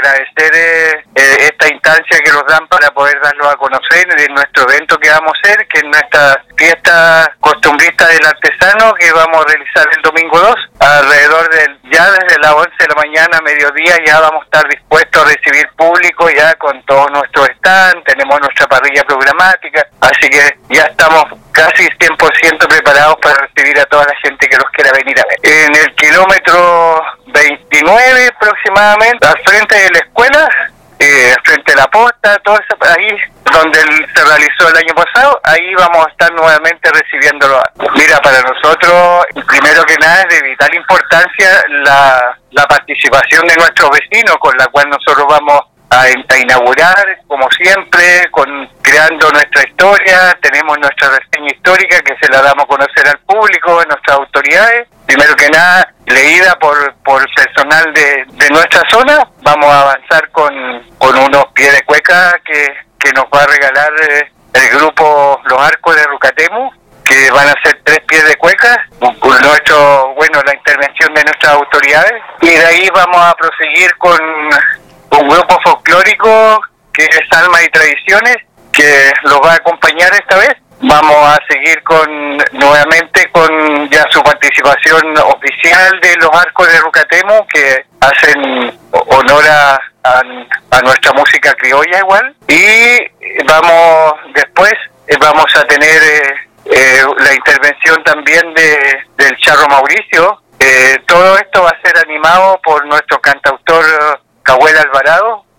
agradecer esta instancia que nos dan para poder darlo a conocer en nuestro evento que vamos a hacer, que es nuestra fiesta costumbrista del artesano, que vamos a realizar el domingo 2, ya desde las 11 de la mañana a mediodía ya vamos a estar dispuestos a recibir público ya con todo nuestro stand, tenemos nuestra parrilla programática, así que ya estamos casi 100% preparados para recibir a toda la gente que nos quiera venir a ver. En el kilómetro 29 aproximadamente, al frente de la escuela, frente a la posta, todo eso, ahí donde se realizó el año pasado, ahí vamos a estar nuevamente recibiéndolo. Mira, para nosotros, primero que nada, es de vital importancia la participación de nuestros vecinos, con la cual nosotros vamos a inaugurar, como siempre, creando nuestra historia. Tenemos nuestra reseña histórica que se la damos a conocer al público, a nuestras autoridades. Primero que nada, leída por personal de nuestra zona. Vamos a avanzar con unos pies de cueca que nos va a regalar el grupo Los Arcos de Rucatemu, que van a ser 3 pies de cueca, la intervención de nuestras autoridades. Y de ahí vamos a proseguir con un grupo folclórico que es Almas y Tradiciones, que los va a acompañar esta vez. Vamos a seguir nuevamente con ya su participación oficial de los Arcos de Rucatemu, que hacen honor a nuestra música criolla igual. Y después vamos a tener la intervención también del Charro Mauricio. Todo esto va a ser animado por nuestro cantautor Cahuel Alvarado,